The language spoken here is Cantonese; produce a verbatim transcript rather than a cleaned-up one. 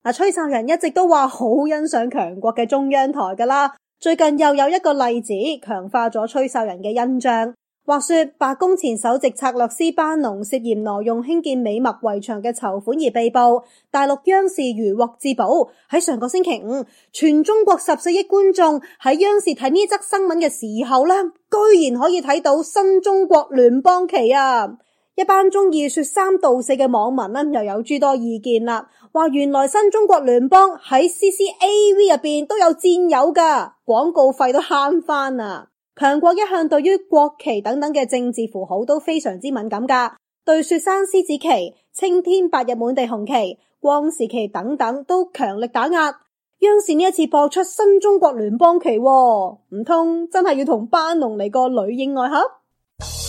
嗱，吹哨人一直都話好欣賞強國嘅中央台㗎啦，最近又有一個例子強化咗吹哨人嘅印象。話說白宮前首席策略師班農涉嫌挪用興建美墨圍牆嘅籌款而被捕，大陸央視如獲至寶。喺上個星期五，全中國十四億觀眾喺央視睇呢則新聞嘅時候呢，居然可以睇到新中國聯邦旗啊！一班中意說三道四嘅網民呢，又有諸多意見啦，話原來新中國聯邦喺 C C A V 入邊都有戰友噶，廣告費都慳翻啊！強國一向對於國旗等等嘅政治符號都非常之敏感噶，對雪山獅子旗、青天白日滿地紅旗、光時旗等等都強力打壓。央視呢一次播出新中國聯邦旗，唔通真係要同班農嚟個裏應外合？